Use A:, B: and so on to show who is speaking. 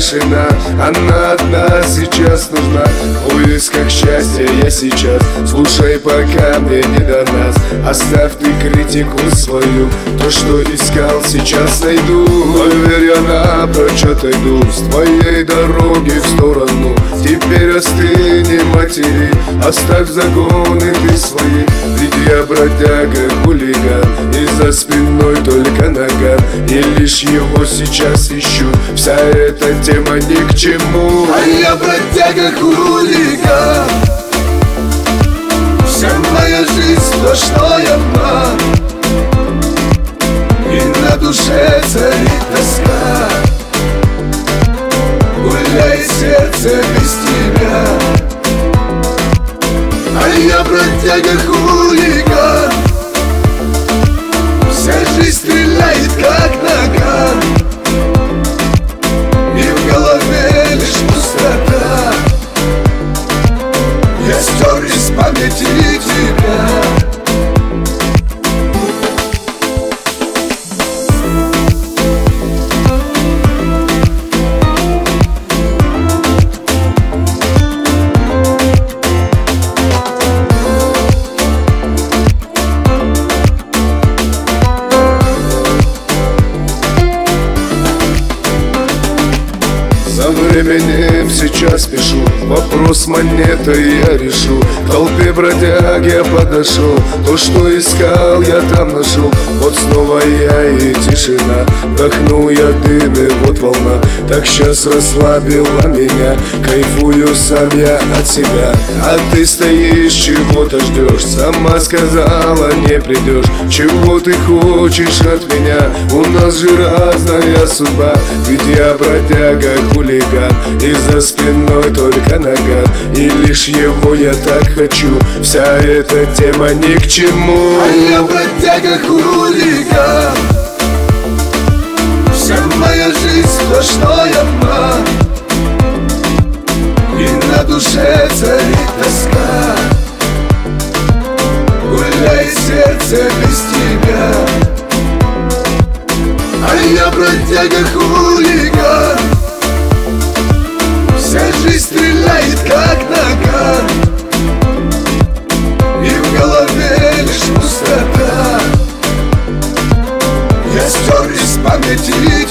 A: тишина, она одна сейчас нужна. В поисках счастья я сейчас, слушай, пока мне не до нас. Оставь ты критику свою, то, что искал, сейчас найду. Поверь, я напрочь отойду с твоей дороги в сторону. Теперь остыни, матери, оставь загоны ты свои. Ведь я бродяга, хулиган, и за спиной только наган. И лишь его сейчас ищу, вся эта тема ни к чему.
B: А я бродяга, хулиган, вся моя жизнь то, что я маг. И на душе царит тоска, гуляет сердце без тебя. А я бродяга, хулиган, вся жизнь стреляет как наган. И в голове лишь пустота, я стер из памяти тебя.
A: За временем сейчас пишу, вопрос монеты я решу. К толпе бродяг я подошел, то, что искал, я там нашел. Вот снова я и тишина, вдохнул я дым и вот волна. Так сейчас расслабила меня, кайфую сам я от себя. А ты стоишь, чего-то ждешь, сама сказала не придешь. Чего ты хочешь от меня, у нас же разная судьба. Ведь я бродяга, хулиган, и за спиной только наган. И лишь его я так хочу, вся эта тема ни к чему.
B: А я бродяга, хулиган, вся моя жизнь то, что я маг. И на душе царит тоска, гуляет сердце без тебя. А я бродяга, хулиган, вся жизнь стреляет как наган. И в голове лишь пустота, я стер из памяти